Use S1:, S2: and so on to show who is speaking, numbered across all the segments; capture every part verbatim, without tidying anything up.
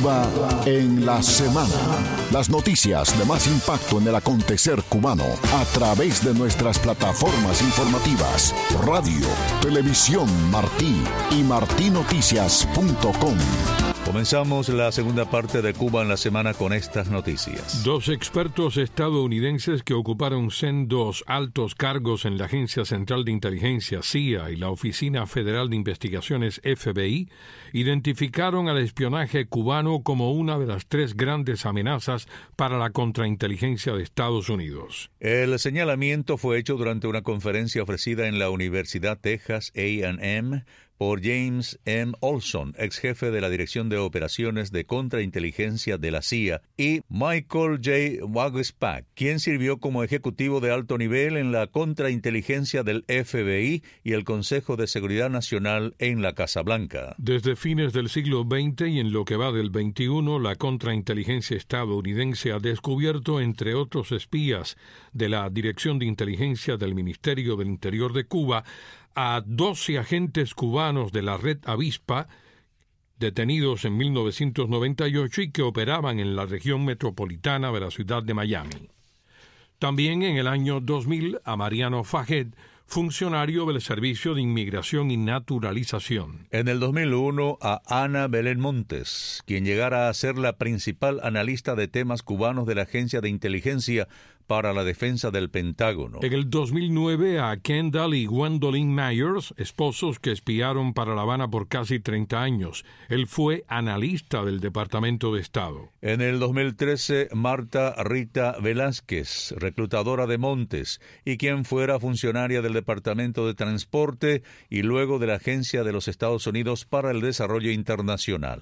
S1: Cuba en la semana. Las noticias de más impacto en el acontecer cubano a través de nuestras plataformas informativas, radio, televisión Martí y martí noticias punto com.
S2: Comenzamos la segunda parte de Cuba en la semana con estas noticias.
S3: Dos expertos estadounidenses que ocuparon sendos altos cargos en la Agencia Central de Inteligencia C I A y la Oficina Federal de Investigaciones F B I identificaron al espionaje cubano como una de las tres grandes amenazas para la contrainteligencia de Estados Unidos.
S2: El señalamiento fue hecho durante una conferencia ofrecida en la Universidad Texas A and M por James M. Olson, ex jefe de la Dirección de Operaciones de Contrainteligencia de la C I A, y Michael J. Waguespack, quien sirvió como ejecutivo de alto nivel en la contrainteligencia del F B I y el Consejo de Seguridad Nacional en la Casa Blanca.
S3: Desde fines del siglo veinte y en lo que va del veintiuno, la contrainteligencia estadounidense ha descubierto, entre otros espías de la Dirección de Inteligencia del Ministerio del Interior de Cuba, a doce agentes cubanos de la red Avispa, detenidos en mil novecientos noventa y ocho y que operaban en la región metropolitana de la ciudad de Miami. También en el año dos mil a Mariano Fajet, funcionario del Servicio de Inmigración y Naturalización.
S2: En el dos mil uno a Ana Belén Montes, quien llegara a ser la principal analista de temas cubanos de la Agencia de Inteligencia para la Defensa del Pentágono.
S3: En el dos mil nueve a Kendall y Gwendolyn Myers, esposos que espiaron para La Habana por casi treinta años. Él fue analista del Departamento de Estado.
S2: En el dos mil trece, Marta Rita Velázquez, reclutadora de Montes, y quien fuera funcionaria del Departamento de Transporte y luego de la Agencia de los Estados Unidos para el Desarrollo Internacional.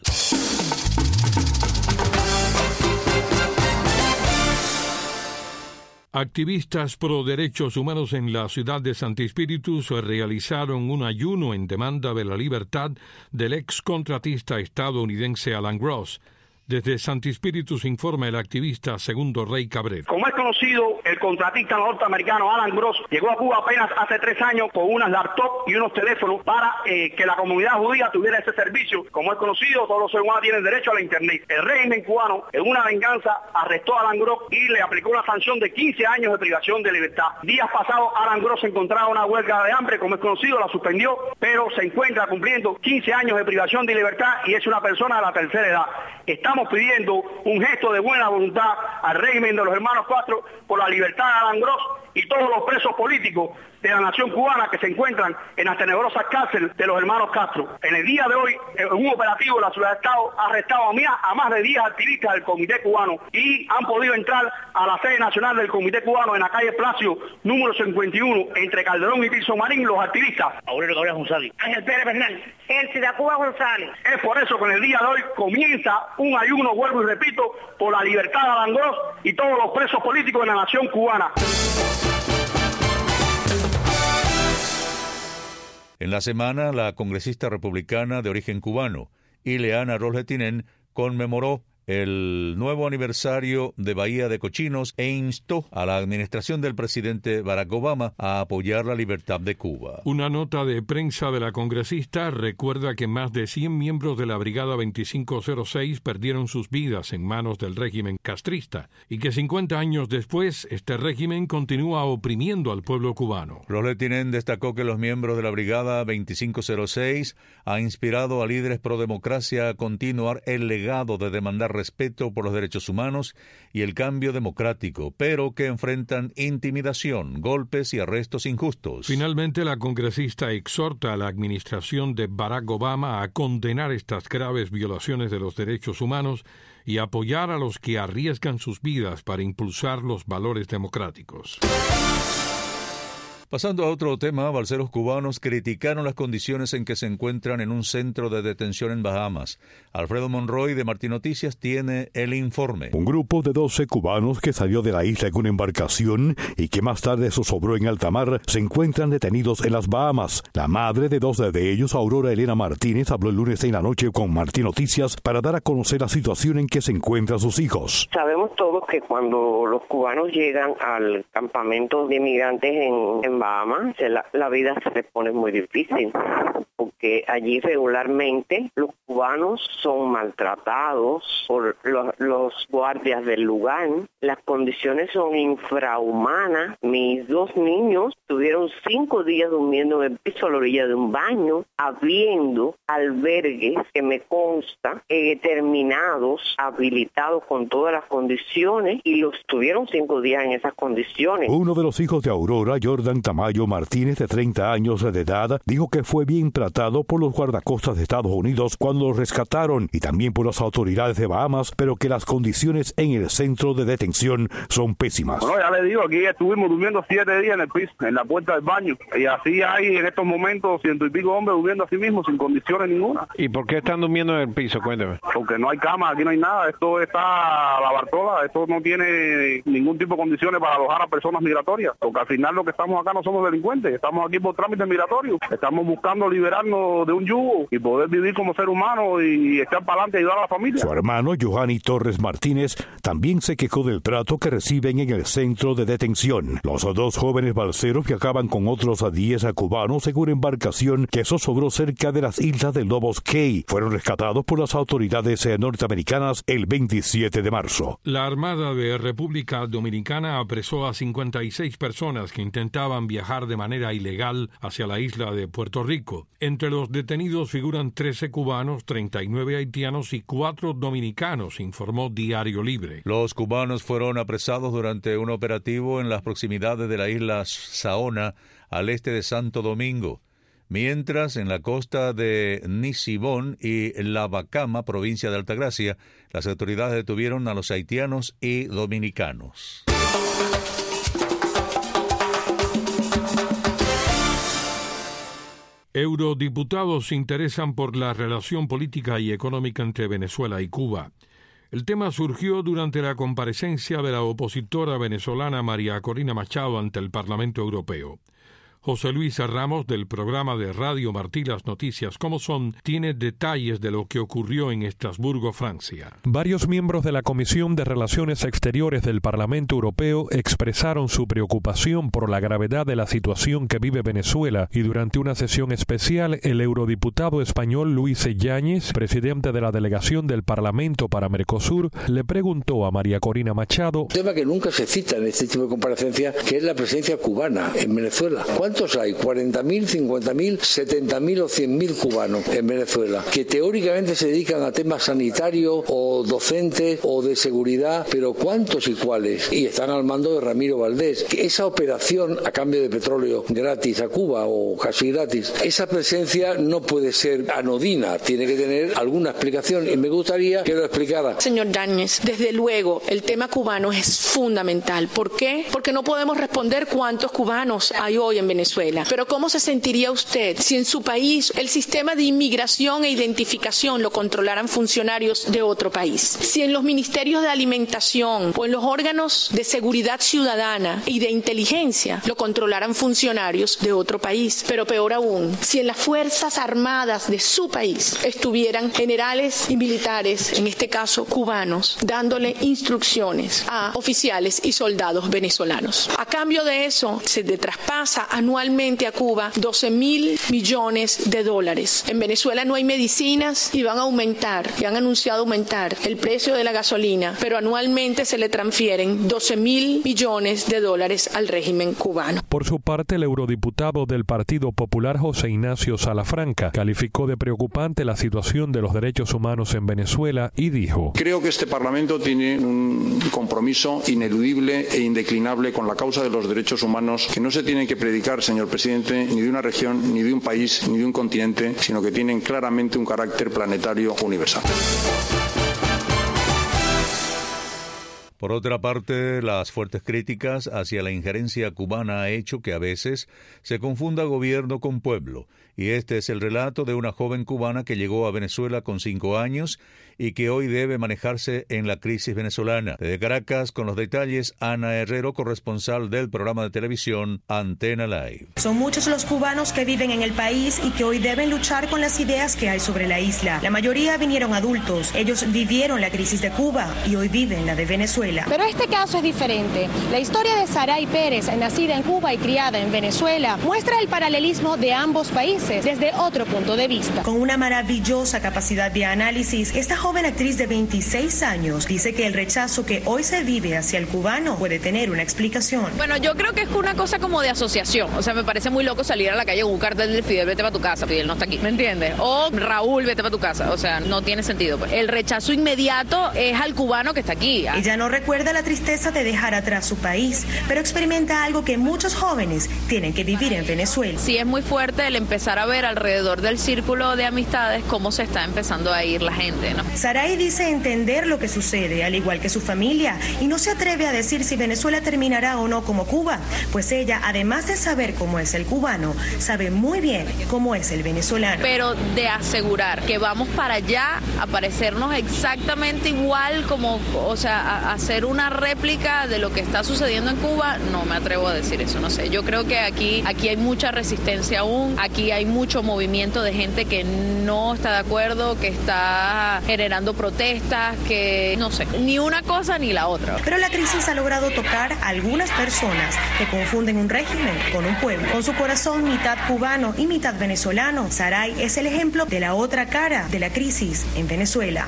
S3: Activistas pro derechos humanos en la ciudad de Santi Espíritus realizaron un ayuno en demanda de la libertad del ex contratista estadounidense Alan Gross. Desde Santi Espíritus informa el activista Segundo Rey Cabrera.
S4: Como es conocido, el contratista norteamericano Alan Gross llegó a Cuba apenas hace tres años con unas laptops y unos teléfonos para eh, que la comunidad judía tuviera ese servicio. Como es conocido, todos los seres humanos tienen derecho a la internet. El régimen cubano, en una venganza, arrestó a Alan Gross y le aplicó una sanción de quince años de privación de libertad. Días pasados, Alan Gross se encontraba en una huelga de hambre, como es conocido, la suspendió, pero se encuentra cumpliendo quince años de privación de libertad y es una persona de la tercera edad. Estamos pidiendo un gesto de buena voluntad al régimen de los hermanos Castro por la libertad de Alan Gross y todos los presos políticos de la nación cubana que se encuentran en las tenebrosas cárceles de los hermanos Castro. En el día de hoy, en un operativo de la ciudad de Estado ha arrestado a más de diez activistas del Comité Cubano y han podido entrar a la sede nacional del Comité Cubano en la calle Placio, número cincuenta y uno, entre Calderón y Tirso Marín, los activistas.
S5: Aurelio Cabrera González.
S6: Ángel Pérez Bernal. El de Cuba González.
S4: Es por eso que en el día de hoy comienza un ayuno, vuelvo y repito, por la libertad de Alan Gross y todos los presos políticos de la nación cubana.
S2: En la semana, la congresista republicana de origen cubano, Ileana Ros-Lehtinen, conmemoró el nuevo aniversario de Bahía de Cochinos e instó a la administración del presidente Barack Obama a apoyar la libertad de Cuba.
S3: Una nota de prensa de la congresista recuerda que más de cien miembros de la Brigada veinticinco cero seis perdieron sus vidas en manos del régimen castrista y que cincuenta años después este régimen continúa oprimiendo al pueblo cubano.
S2: Ros-Lehtinen destacó que los miembros de la Brigada veinticinco cero seis han inspirado a líderes pro democracia a continuar el legado de demandar respeto por los derechos humanos y el cambio democrático, pero que enfrentan intimidación, golpes y arrestos injustos.
S3: Finalmente, la congresista exhorta a la administración de Barack Obama a condenar estas graves violaciones de los derechos humanos y apoyar a los que arriesgan sus vidas para impulsar los valores democráticos.
S2: Pasando a otro tema, balseros cubanos criticaron las condiciones en que se encuentran en un centro de detención en Bahamas. Alfredo Monroy de Martí Noticias tiene el informe.
S7: Un grupo de doce cubanos que salió de la isla en una embarcación y que más tarde zozobró en alta mar se encuentran detenidos en las Bahamas. La madre de dos de ellos, Aurora Elena Martínez, habló el lunes en la noche con Martí Noticias para dar a conocer la situación en que se encuentran sus hijos.
S6: Sabemos todos que cuando los cubanos llegan al campamento de migrantes en, en Bahamas, la, la vida se les pone muy difícil, porque que allí regularmente los cubanos son maltratados por los, los guardias del lugar. Las condiciones son infrahumanas. Mis dos niños tuvieron cinco días durmiendo en el piso a la orilla de un baño, habiendo albergues que me consta eh, terminados, habilitados con todas las condiciones, y los tuvieron cinco días en esas condiciones.
S7: Uno de los hijos de Aurora, Jordan Tamayo Martínez, de treinta años de edad, dijo que fue bien tratado por los guardacostas de Estados Unidos cuando lo rescataron y también por las autoridades de Bahamas, pero que las condiciones en el centro de detención son pésimas.
S4: Bueno, ya le digo, aquí estuvimos durmiendo siete días en el piso, en la puerta del baño, y así hay en estos momentos ciento y pico hombres durmiendo así mismo, sin condiciones ninguna.
S5: ¿Y por qué están durmiendo en el piso? Cuénteme.
S4: Porque no hay cama, aquí no hay nada, esto está a la Bartola, esto no tiene ningún tipo de condiciones para alojar a personas migratorias, porque al final lo que estamos acá no somos delincuentes, estamos aquí por trámites migratorios, estamos buscando liberarnos de un yugo y poder vivir como ser humano y echar para adelante y ayudar a la familia.
S7: Su hermano, Johanny Torres Martínez, también se quejó del trato que reciben en el centro de detención. Los dos jóvenes balseros viajaban con otros diez cubanos en una embarcación que zozobró cerca de las islas de Lobos Cay. Fueron rescatados por las autoridades norteamericanas el veintisiete de marzo.
S3: La Armada de República Dominicana apresó a cincuenta y seis personas que intentaban viajar de manera ilegal hacia la isla de Puerto Rico. Entre los detenidos figuran trece cubanos, treinta y nueve haitianos y cuatro dominicanos, informó Diario Libre.
S2: Los cubanos fueron apresados durante un operativo en las proximidades de la isla Saona, al este de Santo Domingo, mientras en la costa de Nisibón y La Bacama, provincia de Altagracia, las autoridades detuvieron a los haitianos y dominicanos.
S3: Eurodiputados se interesan por la relación política y económica entre Venezuela y Cuba. El tema surgió durante la comparecencia de la opositora venezolana María Corina Machado ante el Parlamento Europeo. José Luis Ramos, del programa de Radio Martí Las Noticias Como Son, tiene detalles de lo que ocurrió en Estrasburgo, Francia.
S8: Varios miembros de la Comisión de Relaciones Exteriores del Parlamento Europeo expresaron su preocupación por la gravedad de la situación que vive Venezuela y durante una sesión especial, el eurodiputado español Luis Yáñez, presidente de la delegación del Parlamento para Mercosur, le preguntó a María Corina Machado:
S9: un tema que nunca se cita en este tipo de comparecencia, que es la presencia cubana en Venezuela. ¿Cuántos hay? ¿cuarenta mil, cincuenta mil, setenta mil o cien mil cubanos en Venezuela que teóricamente se dedican a temas sanitarios o docentes o de seguridad? Pero ¿cuántos y cuáles? Y están al mando de Ramiro Valdés. Esa operación a cambio de petróleo gratis a Cuba o casi gratis, esa presencia no puede ser anodina, tiene que tener alguna explicación y me gustaría que lo explicara.
S10: Señor Yáñez, desde luego el tema cubano es fundamental. ¿Por qué? Porque no podemos responder cuántos cubanos hay hoy en Venezuela. Pero ¿cómo se sentiría usted si en su país el sistema de inmigración e identificación lo controlaran funcionarios de otro país? Si en los ministerios de alimentación o en los órganos de seguridad ciudadana y de inteligencia lo controlaran funcionarios de otro país. Pero peor aún, si en las Fuerzas Armadas de su país estuvieran generales y militares, en este caso cubanos, dándole instrucciones a oficiales y soldados venezolanos. A cambio de eso, se le traspasa anualmente a Cuba doce mil millones de dólares. En Venezuela no hay medicinas y van a aumentar, y han anunciado aumentar el precio de la gasolina, pero anualmente se le transfieren doce mil millones de dólares al régimen cubano.
S8: Por su parte, el eurodiputado del Partido Popular, José Ignacio Salafranca, calificó de preocupante la situación de los derechos humanos en Venezuela y dijo:
S11: creo que este Parlamento tiene un compromiso ineludible e indeclinable con la causa de los derechos humanos, que no se tienen que predicar, señor presidente, ni de una región, ni de un país, ni de un continente, sino que tienen claramente un carácter planetario universal.
S2: Por otra parte, las fuertes críticas hacia la injerencia cubana ha hecho que a veces se confunda gobierno con pueblo, y este es el relato de una joven cubana que llegó a Venezuela con cinco años y que hoy debe manejarse en la crisis venezolana. Desde Caracas, con los detalles, Ana Herrero, corresponsal del programa de televisión Antena Live.
S12: Son muchos los cubanos que viven en el país y que hoy deben luchar con las ideas que hay sobre la isla. La mayoría vinieron adultos. Ellos vivieron la crisis de Cuba y hoy viven la de Venezuela. Venezuela.
S13: Pero este caso es diferente. La historia de Saray Pérez, nacida en Cuba y criada en Venezuela, muestra el paralelismo de ambos países desde otro punto de vista.
S12: Con una maravillosa capacidad de análisis, esta joven actriz de veintiséis años dice que el rechazo que hoy se vive hacia el cubano puede tener una explicación.
S14: Bueno, yo creo que es una cosa como de asociación. O sea, me parece muy loco salir a la calle con un cartel de Fidel, vete para tu casa, Fidel no está aquí, ¿me entiendes? O Raúl, vete para tu casa. O sea, no tiene sentido. Pues. El rechazo inmediato es al cubano que está aquí.
S12: Ella no recuerda la tristeza de dejar atrás su país, pero experimenta algo que muchos jóvenes tienen que vivir en Venezuela.
S14: Sí, es muy fuerte el empezar a ver alrededor del círculo de amistades cómo se está empezando a ir la gente, ¿no?
S12: Saray dice entender lo que sucede, al igual que su familia, y no se atreve a decir si Venezuela terminará o no como Cuba, pues ella, además de saber cómo es el cubano, sabe muy bien cómo es el venezolano.
S14: Pero de asegurar que vamos para allá a parecernos exactamente igual como, o sea, a hacer una réplica de lo que está sucediendo en Cuba, no me atrevo a decir eso, no sé. Yo creo que aquí, aquí hay mucha resistencia aún, aquí hay mucho movimiento de gente que no está de acuerdo, que está generando protestas, que no sé, ni una cosa ni la otra.
S12: Pero la crisis ha logrado tocar a algunas personas que confunden un régimen con un pueblo. Con su corazón mitad cubano y mitad venezolano, Saray es el ejemplo de la otra cara de la crisis en Venezuela.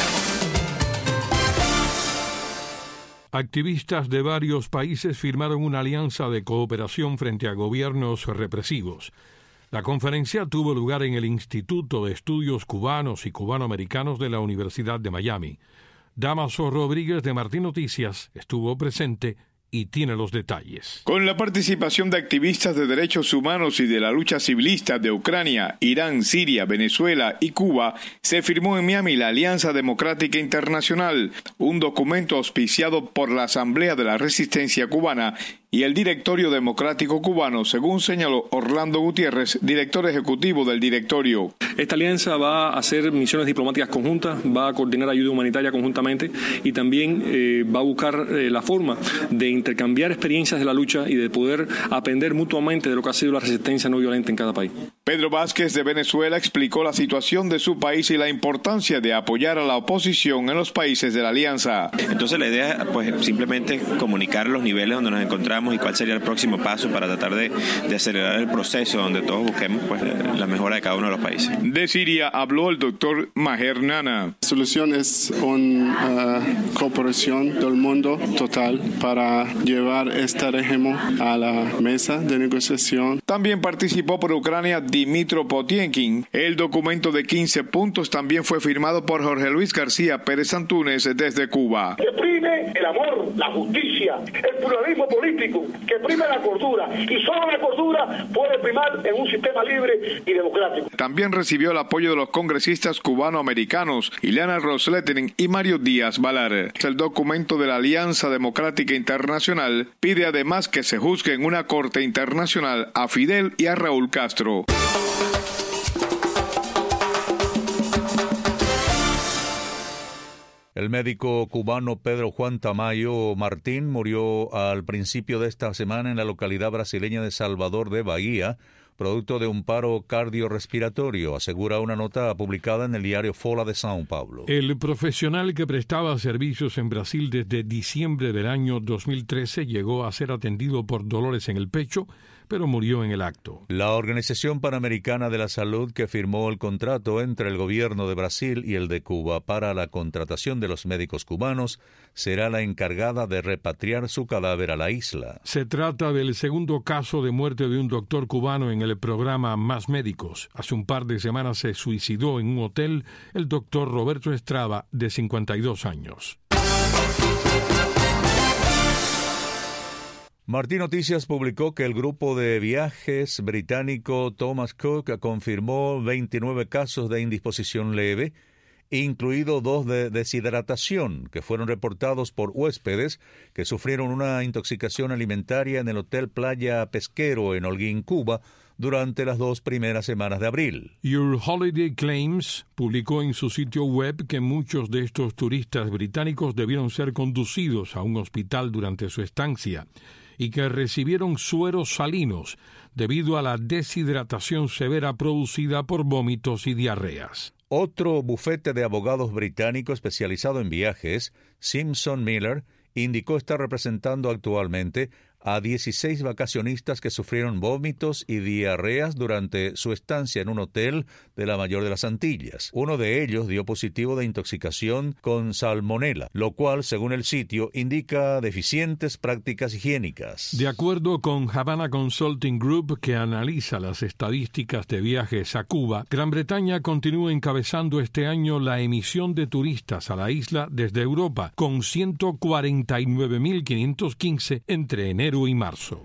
S3: Activistas de varios países firmaron una alianza de cooperación frente a gobiernos represivos. La conferencia tuvo lugar en el Instituto de Estudios Cubanos y Cubanoamericanos de la Universidad de Miami. Damaso Rodríguez de Martín Noticias estuvo presente y tiene los detalles.
S15: Con la participación de activistas de derechos humanos y de la lucha civilista de Ucrania, Irán, Siria, Venezuela y Cuba, se firmó en Miami la Alianza Democrática Internacional, un documento auspiciado por la Asamblea de la Resistencia Cubana y el Directorio Democrático Cubano, según señaló Orlando Gutiérrez, director ejecutivo del directorio.
S16: Esta alianza va a hacer misiones diplomáticas conjuntas, va a coordinar ayuda humanitaria conjuntamente y también eh, va a buscar eh, la forma de intercambiar experiencias de la lucha y de poder aprender mutuamente de lo que ha sido la resistencia no violenta en cada país.
S15: Pedro Vázquez de Venezuela explicó la situación de su país y la importancia de apoyar a la oposición en los países de la alianza.
S17: Entonces la idea pues simplemente comunicar los niveles donde nos encontramos y cuál sería el próximo paso para tratar de, de acelerar el proceso donde todos busquemos pues la mejora de cada uno de los países.
S15: De Siria habló el doctor Maher Nana.
S18: La solución es una uh, cooperación del mundo total para llevar este régimen a la mesa de negociación.
S15: También participó por Ucrania Dimitro Potienkin. El documento de quince puntos también fue firmado por Jorge Luis García Pérez Antúnez desde Cuba.
S19: Que prime el amor, la justicia, el pluralismo político, que prime la cordura, y solo la cordura puede primar en un sistema libre y democrático.
S15: También recibió el apoyo de los congresistas cubanoamericanos Ileana Ros-Lehtinen y Mario Díaz Balar. El documento de la Alianza Democrática Internacional pide además que se juzgue en una corte internacional a Fidel y a Raúl Castro.
S2: El médico cubano Pedro Juan Tamayo Martín murió al principio de esta semana en la localidad brasileña de Salvador de Bahía, producto de un paro cardiorrespiratorio, asegura una nota publicada en el diario Folha de São Paulo.
S3: El profesional que prestaba servicios en Brasil desde diciembre del año dos mil trece llegó a ser atendido por dolores en el pecho, pero murió en el acto.
S2: La Organización Panamericana de la Salud, que firmó el contrato entre el gobierno de Brasil y el de Cuba para la contratación de los médicos cubanos, será la encargada de repatriar su cadáver a la isla.
S3: Se trata del segundo caso de muerte de un doctor cubano en el programa Más Médicos. Hace un par de semanas se suicidó en un hotel el doctor Roberto Estrada, de cincuenta y dos años.
S2: Martín Noticias publicó que el grupo de viajes británico Thomas Cook confirmó veintinueve casos de indisposición leve, incluido dos de deshidratación, que fueron reportados por huéspedes que sufrieron una intoxicación alimentaria en el Hotel Playa Pesquero en Holguín, Cuba, durante las dos primeras semanas de abril.
S3: Your Holiday Claims publicó en su sitio web que muchos de estos turistas británicos debieron ser conducidos a un hospital durante su estancia y que recibieron sueros salinos debido a la deshidratación severa producida por vómitos y diarreas.
S2: Otro bufete de abogados británico especializado en viajes, Simpson Miller, indicó estar representando actualmente a dieciséis vacacionistas que sufrieron vómitos y diarreas durante su estancia en un hotel de la Mayor de las Antillas. Uno de ellos dio positivo de intoxicación con salmonela, lo cual, según el sitio, indica deficientes prácticas higiénicas.
S3: De acuerdo con Havana Consulting Group, que analiza las estadísticas de viajes a Cuba, Gran Bretaña continúa encabezando este año la emisión de turistas a la isla desde Europa, con ciento cuarenta y nueve mil quinientos quince entre enero y marzo.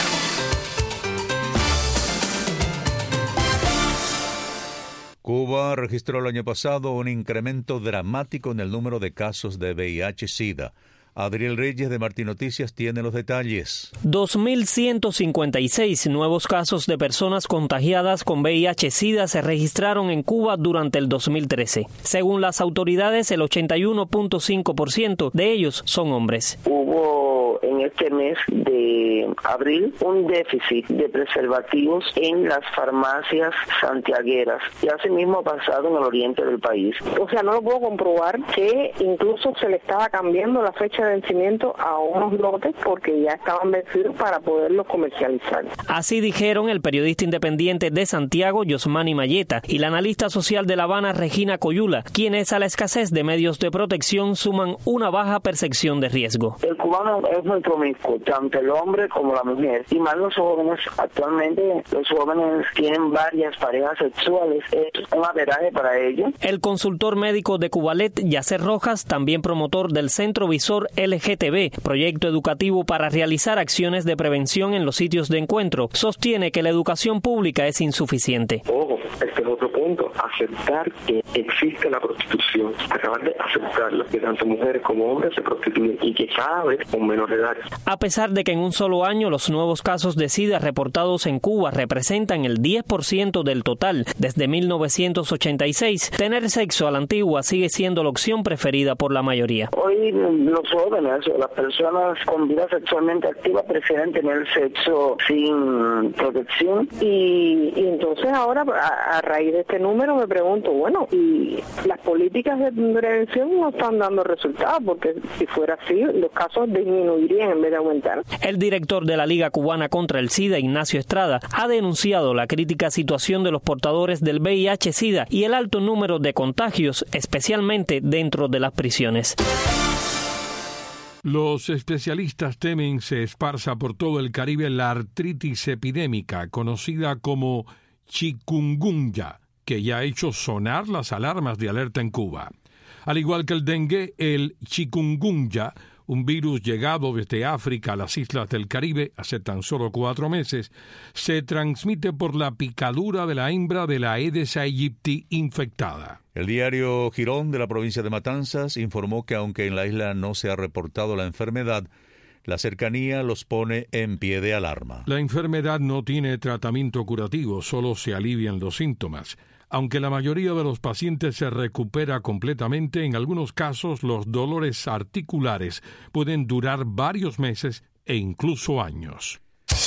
S2: Cuba registró el año pasado un incremento dramático en el número de casos de V I H SIDA. Adriel Reyes de Martín Noticias tiene los detalles.
S20: dos mil ciento cincuenta y seis nuevos casos de personas contagiadas con V I H SIDA se registraron en Cuba durante el dos mil trece. Según las autoridades, el ochenta y uno punto cinco por ciento de ellos son hombres.
S6: Hubo en este mes de abril un déficit de preservativos en las farmacias santiagueras y asimismo ha pasado en el oriente del país.
S21: O sea, no lo puedo comprobar que incluso se le estaba cambiando la fecha de vencimiento a unos lotes porque ya estaban vencidos para poderlos comercializar.
S20: Así dijeron el periodista independiente de Santiago, Yosmani Mayeta, y la analista social de La Habana, Regina Coyula, quienes a la escasez de medios de protección suman una baja percepción de riesgo.
S6: El cubano es muy promiscuo, tanto el hombre como la mujer, y más los jóvenes. Actualmente los jóvenes tienen varias parejas sexuales, es un averaje para ellos.
S20: El consultor médico de Cubalet, Yacer Rojas, también promotor del Centro Visor L G T B, proyecto educativo para realizar acciones de prevención en los sitios de encuentro, sostiene que la educación pública es insuficiente.
S22: Ojo, este es otro punto, aceptar que existe la prostitución, acabar de aceptarlo, que tanto mujeres como hombres se prostituyen y que cada vez con menor edad.
S20: A pesar de que en un solo año los nuevos casos de SIDA reportados en Cuba representan el diez por ciento del total desde mil novecientos ochenta y seis, tener sexo a la antigua sigue siendo la opción preferida por la mayoría.
S6: Hoy los jóvenes o las personas con vida sexualmente activa prefieren tener sexo sin protección
S21: y, y entonces ahora a, a raíz de este número me pregunto, bueno, y las políticas de prevención no están dando resultados porque si fuera así los casos disminuirían en vez de aumentar.
S20: El director de la Liga Cubana contra el SIDA, Ignacio Estrada, ha denunciado la crítica situación de los portadores del V I H SIDA y el alto número de contagios, especialmente dentro de las prisiones.
S3: Los especialistas temen se esparza por todo el Caribe la artritis epidémica, conocida como chikungunya, que ya ha hecho sonar las alarmas de alerta en Cuba. Al igual que el dengue, el chikungunya, un virus llegado desde África a las islas del Caribe hace tan solo cuatro meses, se transmite por la picadura de la hembra de la Aedes aegypti infectada.
S2: El diario Girón de la provincia de Matanzas informó que aunque en la isla no se ha reportado la enfermedad, la cercanía los pone en pie de alarma.
S3: La enfermedad no tiene tratamiento curativo, solo se alivian los síntomas. Aunque la mayoría de los pacientes se recupera completamente, en algunos casos los dolores articulares pueden durar varios meses e incluso años.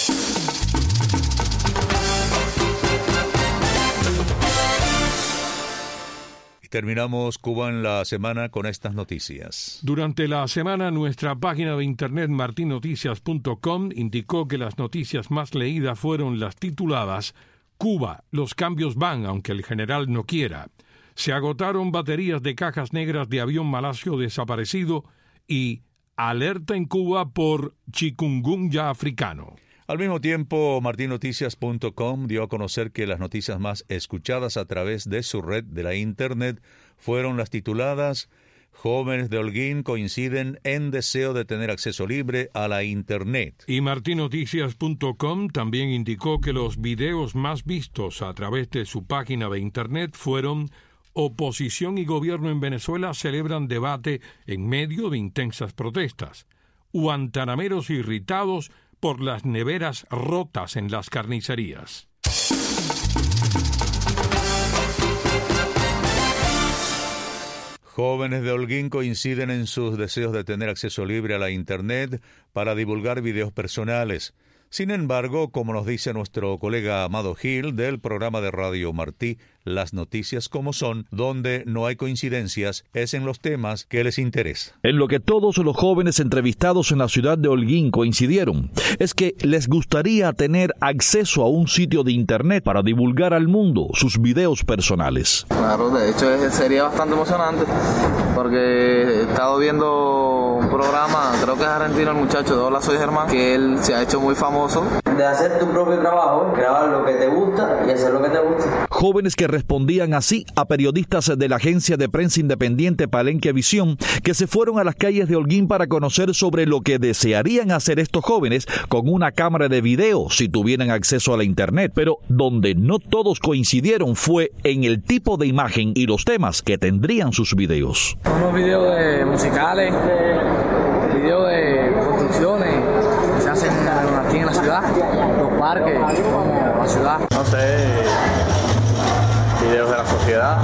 S2: Y terminamos Cuba en la semana con estas noticias.
S3: Durante la semana, nuestra página de internet martin noticias punto com indicó que las noticias más leídas fueron las tituladas Cuba, los cambios van, aunque el general no quiera. Se agotaron baterías de cajas negras de avión malasio desaparecido y alerta en Cuba por chikungunya africano.
S2: Al mismo tiempo, martin noticias punto com dio a conocer que las noticias más escuchadas a través de su red de la Internet fueron las tituladas Jóvenes de Holguín coinciden en deseo de tener acceso libre a la Internet.
S3: Y martin noticias punto com también indicó que los videos más vistos a través de su página de Internet fueron Oposición y gobierno en Venezuela celebran debate en medio de intensas protestas. Guantanameros irritados por las neveras rotas en las carnicerías.
S2: Jóvenes de Holguín coinciden en sus deseos de tener acceso libre a la Internet para divulgar videos personales. Sin embargo, como nos dice nuestro colega Amado Gil del programa de Radio Martí, las noticias como son, donde no hay coincidencias, es en los temas que les interesa.
S1: En lo que todos los jóvenes entrevistados en la ciudad de Holguín coincidieron, es que les gustaría tener acceso a un sitio de internet para divulgar al mundo sus videos personales.
S5: Claro, de hecho sería bastante emocionante, porque he estado viendo un programa, creo que es argentino el muchacho de Hola Soy Germán, que él se ha hecho muy famoso.
S23: De hacer tu propio trabajo, grabar lo que te gusta y hacer lo que te gusta.
S1: Jóvenes que respondían así a periodistas de la agencia de prensa independiente Palenque Visión, que se fueron a las calles de Holguín para conocer sobre lo que desearían hacer estos jóvenes con una cámara de video si tuvieran acceso a la internet. Pero donde no todos coincidieron fue en el tipo de imagen y los temas que tendrían sus videos.
S24: Unos videos de musicales, videos de construcciones que se hacen aquí en la ciudad, los parques, como la ciudad.
S5: No sé, videos de la sociedad,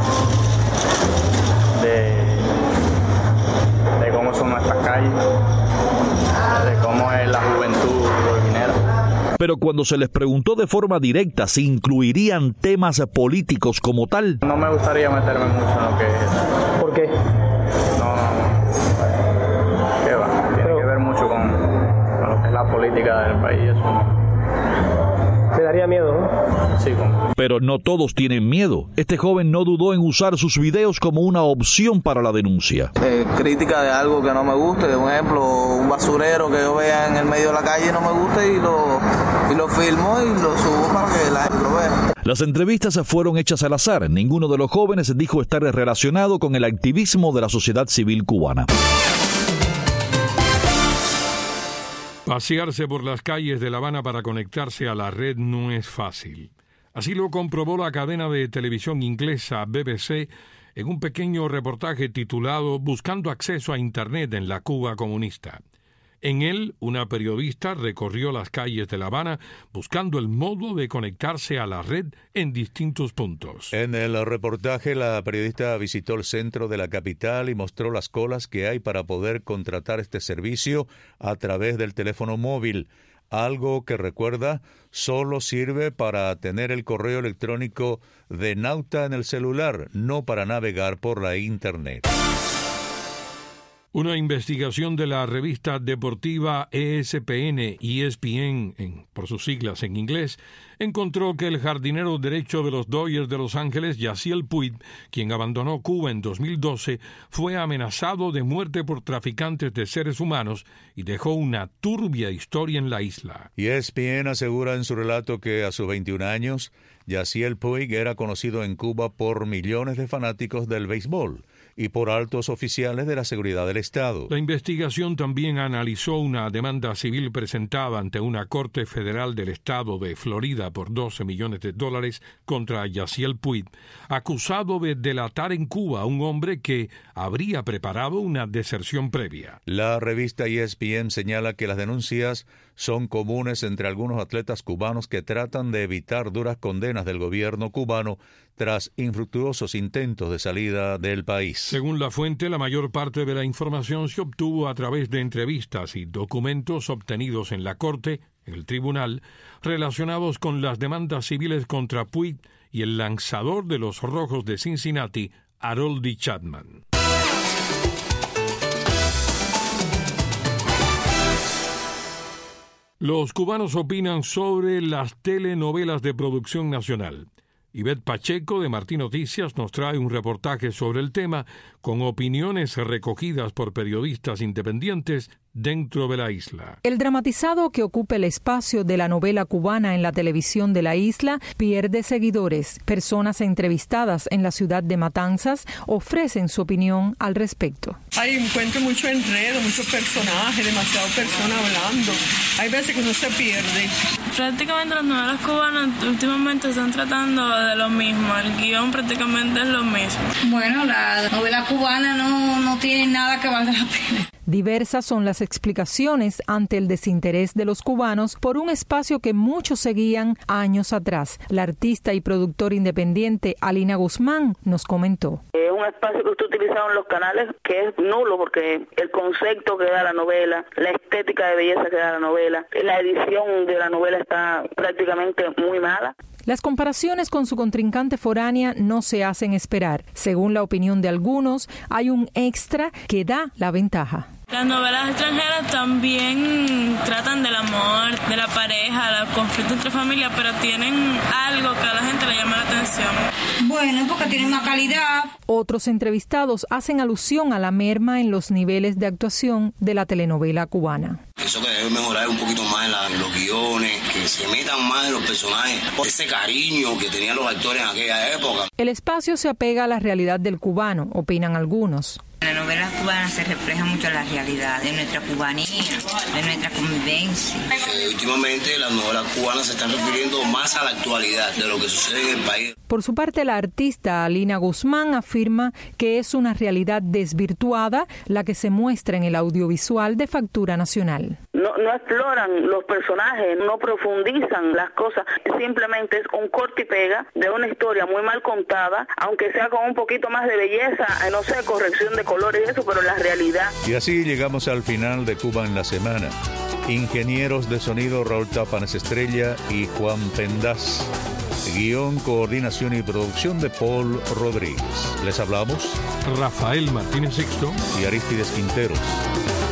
S5: de, de cómo son nuestras calles, de cómo es la juventud holguinera.
S1: Pero cuando se les preguntó de forma directa si incluirían temas políticos como tal,
S5: no me gustaría meterme mucho en lo que es eso.
S24: ¿Por qué?
S5: No, no, ¿qué va? Tiene Pero, que ver mucho con, con lo que es la política del país. Eso.
S24: ¿Te daría miedo, no?
S5: Sí, como...
S1: Pero no todos tienen miedo. Este joven no dudó en usar sus videos como una opción para la denuncia.
S5: Eh, crítica de algo que no me guste, por ejemplo, un basurero que yo vea en el medio de la calle no me gusta y lo, y lo filmo y lo subo para que la gente lo vea.
S1: Las entrevistas fueron hechas al azar. Ninguno de los jóvenes dijo estar relacionado con el activismo de la sociedad civil cubana.
S3: Pasearse por las calles de La Habana para conectarse a la red no es fácil. Así lo comprobó la cadena de televisión inglesa B B C en un pequeño reportaje titulado Buscando acceso a Internet en la Cuba comunista. En él, una periodista recorrió las calles de La Habana buscando el modo de conectarse a la red en distintos puntos.
S2: En el reportaje, la periodista visitó el centro de la capital y mostró las colas que hay para poder contratar este servicio a través del teléfono móvil, algo que, recuerda, solo sirve para tener el correo electrónico de Nauta en el celular, no para navegar por la Internet.
S3: Una investigación de la revista deportiva E S P N, E S P N, en, por sus siglas en inglés, encontró que el jardinero derecho de los Dodgers de Los Ángeles, Yasiel Puig, quien abandonó Cuba en dos mil doce, fue amenazado de muerte por traficantes de seres humanos y dejó una turbia historia en la isla.
S2: E S P N asegura en su relato que a sus veintiún años, Yasiel Puig era conocido en Cuba por millones de fanáticos del béisbol y por altos oficiales de la seguridad del Estado.
S3: La investigación también analizó una demanda civil presentada ante una corte federal del estado de Florida por doce millones de dólares contra Yasiel Puig, acusado de delatar en Cuba a un hombre que habría preparado una deserción previa.
S2: La revista E S P N señala que las denuncias son comunes entre algunos atletas cubanos que tratan de evitar duras condenas del gobierno cubano tras infructuosos intentos de salida del país.
S3: Según la fuente, la mayor parte de la información se obtuvo a través de entrevistas y documentos obtenidos en la corte, en el tribunal, relacionados con las demandas civiles contra Puig y el lanzador de los Rojos de Cincinnati, Harold Chapman. Los cubanos opinan sobre las telenovelas de producción nacional. Ivette Pacheco, de Martín Noticias, nos trae un reportaje sobre el tema con opiniones recogidas por periodistas independientes dentro de la isla.
S25: El dramatizado que ocupa el espacio de la novela cubana en la televisión de la isla pierde seguidores. Personas entrevistadas en la ciudad de Matanzas ofrecen su opinión al respecto.
S26: Hay encuentro mucho enredo, muchos personajes, demasiadas personas hablando. Hay veces que uno se pierde.
S27: Prácticamente las novelas cubanas últimamente están tratando de lo mismo. El guión prácticamente es lo mismo.
S28: Bueno, la novela cubana no, no tiene nada que valga la pena.
S25: Diversas son las explicaciones ante el desinterés de los cubanos por un espacio que muchos seguían años atrás. La artista y productora independiente Alina Guzmán nos comentó.
S29: Es un espacio que usted utilizaba en los canales que es nulo porque el concepto que da la novela, la estética de belleza que da la novela, la edición de la novela está prácticamente muy mala.
S25: Las comparaciones con su contrincante foránea no se hacen esperar. Según la opinión de algunos, hay un extra que da la ventaja.
S27: Las novelas extranjeras también tratan del amor, de la pareja, los conflictos entre familias, pero tienen algo que a la gente le llama la atención.
S28: Bueno, porque tienen más calidad.
S25: Otros entrevistados hacen alusión a la merma en los niveles de actuación de la telenovela cubana.
S4: Eso que debe mejorar un poquito más en, la, en los guiones, que se metan más en los personajes, ese cariño que tenían los actores en aquella época.
S25: El espacio se apega a la realidad del cubano, opinan algunos.
S28: En las novelas cubanas se refleja mucho la realidad de nuestra cubanía, de nuestra convivencia.
S4: Eh, últimamente las novelas cubanas se están refiriendo más a la actualidad de lo que sucede en el país.
S25: Por su parte, la artista Alina Guzmán afirma que es una realidad desvirtuada la que se muestra en el audiovisual de factura nacional.
S29: No, no exploran los personajes, no profundizan las cosas, simplemente es un corte y pega de una historia muy mal contada, aunque sea con un poquito más de belleza, no sé, corrección de colores y eso, pero la realidad.
S2: Y así llegamos al final de Cuba en la semana. Ingenieros de sonido Raúl Tapanes Estrella y Juan Pendaz. Guión, coordinación y producción de Paul Rodríguez. Les hablamos
S3: Rafael Martínez Sixto
S2: y Arístides Quinteros.